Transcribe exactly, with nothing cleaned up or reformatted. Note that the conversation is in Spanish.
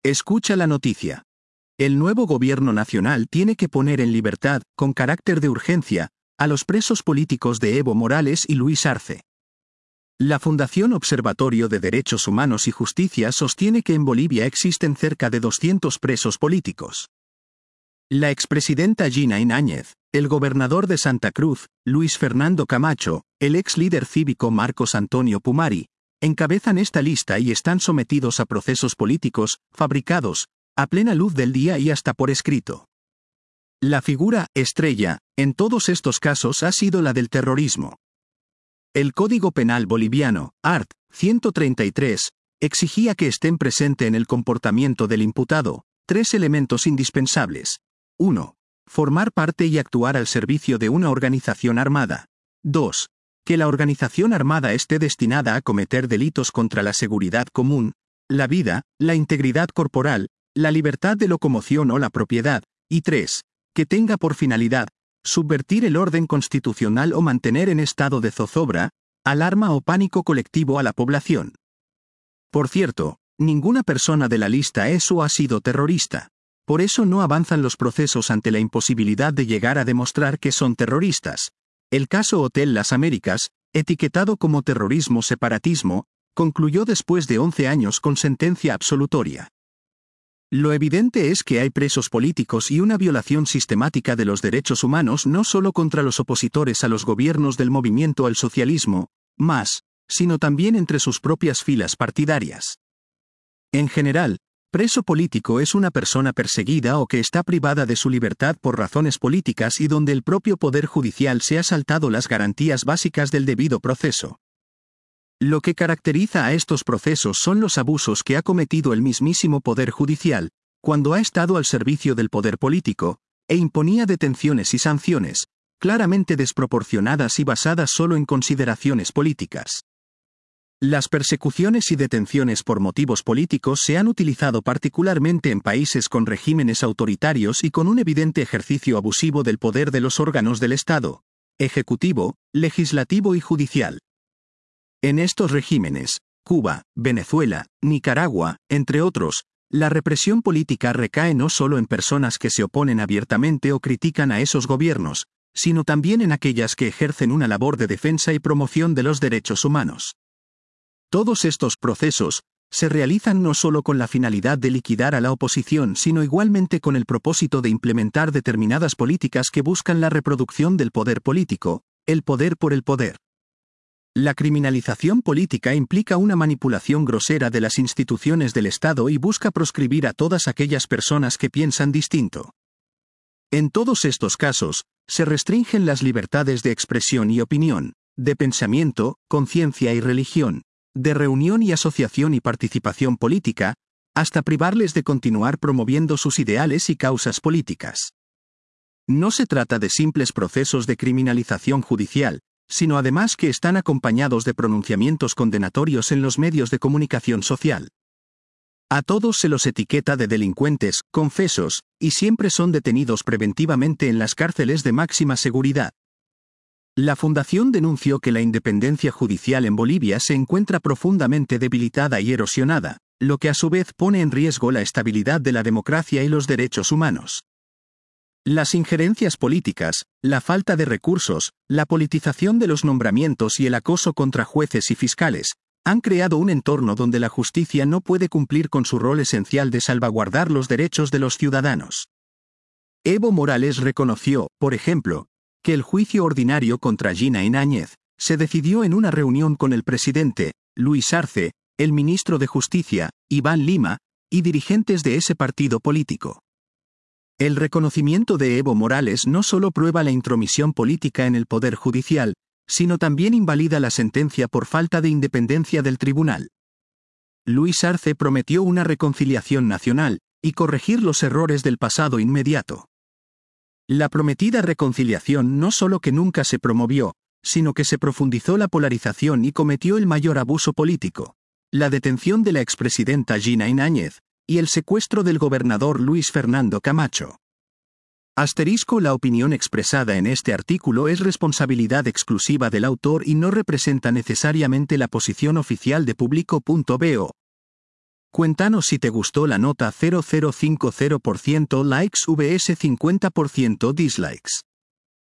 Escucha la noticia. El nuevo gobierno nacional tiene que poner en libertad, con carácter de urgencia, a los presos políticos de Evo Morales y Luis Arce. La Fundación Observatorio de Derechos Humanos y Justicia sostiene que en Bolivia existen cerca de doscientos presos políticos. La expresidenta Gina Ináñez, el gobernador de Santa Cruz, Luis Fernando Camacho, el ex líder cívico Marcos Antonio Pumari, encabezan esta lista y están sometidos a procesos políticos, fabricados, a plena luz del día y hasta por escrito. La figura estrella, en todos estos casos, ha sido la del terrorismo. El Código Penal boliviano, art. ciento treinta y tres, exigía que estén presente en el comportamiento del imputado tres elementos indispensables. uno. Formar parte y actuar al servicio de una organización armada. dos. Que la organización armada esté destinada a cometer delitos contra la seguridad común, la vida, la integridad corporal, la libertad de locomoción o la propiedad. Y tres. Que tenga por finalidad subvertir el orden constitucional o mantener en estado de zozobra, alarma o pánico colectivo a la población. Por cierto, ninguna persona de la lista es o ha sido terrorista. Por eso no avanzan los procesos ante la imposibilidad de llegar a demostrar que son terroristas. El caso Hotel Las Américas, etiquetado como terrorismo-separatismo, concluyó después de once años con sentencia absolutoria. Lo evidente es que hay presos políticos y una violación sistemática de los derechos humanos no solo contra los opositores a los gobiernos del movimiento al socialismo, más, sino también entre sus propias filas partidarias. En general, preso político es una persona perseguida o que está privada de su libertad por razones políticas y donde el propio Poder Judicial se ha saltado las garantías básicas del debido proceso. Lo que caracteriza a estos procesos son los abusos que ha cometido el mismísimo Poder Judicial, cuando ha estado al servicio del poder político, e imponía detenciones y sanciones, claramente desproporcionadas y basadas solo en consideraciones políticas. Las persecuciones y detenciones por motivos políticos se han utilizado particularmente en países con regímenes autoritarios y con un evidente ejercicio abusivo del poder de los órganos del Estado, ejecutivo, legislativo y judicial. En estos regímenes, Cuba, Venezuela, Nicaragua, entre otros, la represión política recae no solo en personas que se oponen abiertamente o critican a esos gobiernos, sino también en aquellas que ejercen una labor de defensa y promoción de los derechos humanos. Todos estos procesos se realizan no solo con la finalidad de liquidar a la oposición, sino igualmente con el propósito de implementar determinadas políticas que buscan la reproducción del poder político, el poder por el poder. La criminalización política implica una manipulación grosera de las instituciones del Estado y busca proscribir a todas aquellas personas que piensan distinto. En todos estos casos, se restringen las libertades de expresión y opinión, de pensamiento, conciencia y religión, de reunión y asociación y participación política, hasta privarles de continuar promoviendo sus ideales y causas políticas. No se trata de simples procesos de criminalización judicial, sino además que están acompañados de pronunciamientos condenatorios en los medios de comunicación social. A todos se los etiqueta de delincuentes, confesos, y siempre son detenidos preventivamente en las cárceles de máxima seguridad. La Fundación denunció que la independencia judicial en Bolivia se encuentra profundamente debilitada y erosionada, lo que a su vez pone en riesgo la estabilidad de la democracia y los derechos humanos. Las injerencias políticas, la falta de recursos, la politización de los nombramientos y el acoso contra jueces y fiscales, han creado un entorno donde la justicia no puede cumplir con su rol esencial de salvaguardar los derechos de los ciudadanos. Evo Morales reconoció, por ejemplo, que el juicio ordinario contra Gina Ináñez se decidió en una reunión con el presidente, Luis Arce, el ministro de Justicia, Iván Lima, y dirigentes de ese partido político. El reconocimiento de Evo Morales no solo prueba la intromisión política en el Poder Judicial, sino también invalida la sentencia por falta de independencia del tribunal. Luis Arce prometió una reconciliación nacional y corregir los errores del pasado inmediato. La prometida reconciliación no solo que nunca se promovió, sino que se profundizó la polarización y cometió el mayor abuso político, la detención de la expresidenta Gina Ináñez, y el secuestro del gobernador Luis Fernando Camacho. Asterisco: la opinión expresada en este artículo es responsabilidad exclusiva del autor y no representa necesariamente la posición oficial de Público punto bo. Cuéntanos si te gustó la nota cero coma cero cinco cero por ciento likes vs cincuenta por ciento dislikes.